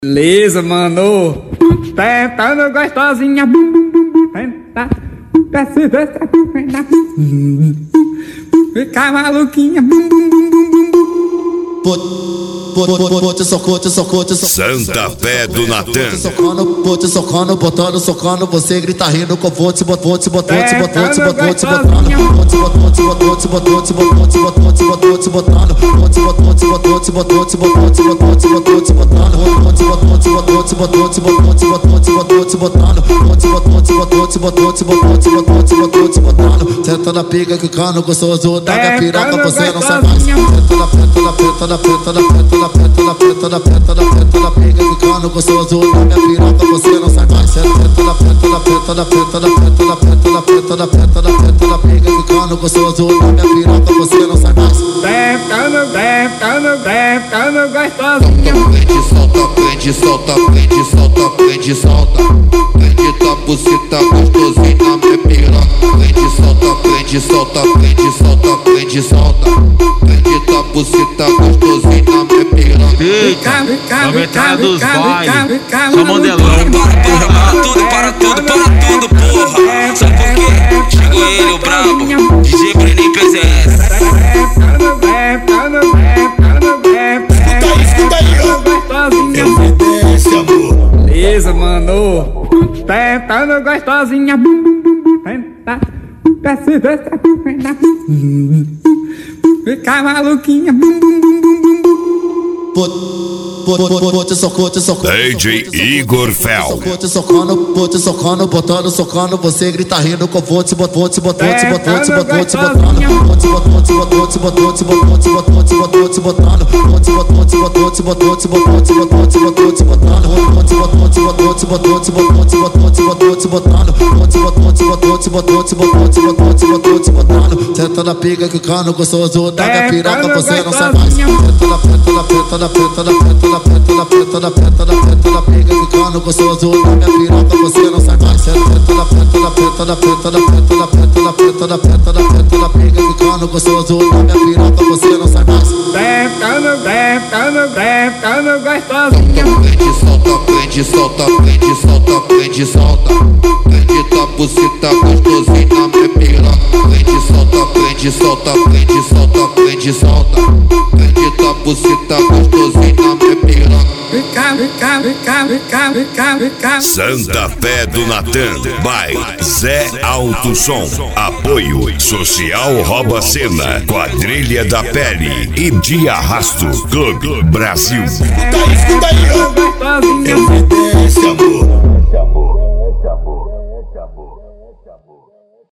Beleza, mano. Tentando gostosinha. Bum, bum, bum, bum. Tenta. Fica maluquinha. Bum, bum, bum, bum, bum, bum. Santa Fé do Natan. Socando, botando, socando, você grita rindo com botando, senta na pica que o cano gostoso da minha piroca, você não sabe mais. Senta na pica que o cano gostoso da minha piroca, você não sabe mais. Senta na pica que o cano gostoso da minha piroca, você não sabe mais. Tentando gostosinha. Prende, solta. Prende tua buceta gostosinha na minha piroca. Prende, solta. Prende tua buceta gostosinha na minha piroca. Eita, na metade dos bailes, só modelão. Para tudo, porra. Sabe por quê? Chegou ele, o brabo, DJ Breninho PZS. Escuta aí, ó. Evidência, amor. Beleza, mano. Tentando gostosinha. Bum, bum, bum, bum. Tenta. Fica maluquinha. Bum, bum, bum, bum, bum, bum. DJ Igor Fel. Socando, botando, socando, você grita rindo com botando, senta na pica que o cano gostoso da minha piroca, você não sabe mais. Senta na pica que o cano gostoso da minha piroca, você não sabe mais. Senta na pica que o cano gostoso da minha piroca, você não sabe mais. Tentando gostosinha. Prende, solta. Prende tua buceta gostosinha na minha piroca. Prende, solta. Prende tua buceta gostosinha na minha piroca. Fica. Santa Fé do Natan. By Zé Alto Som. Apoio Social Rouba Cena. Quadrilha da Pele e de Arrasto Clube Brasil. Escuta aí, ó. Evidência, amor.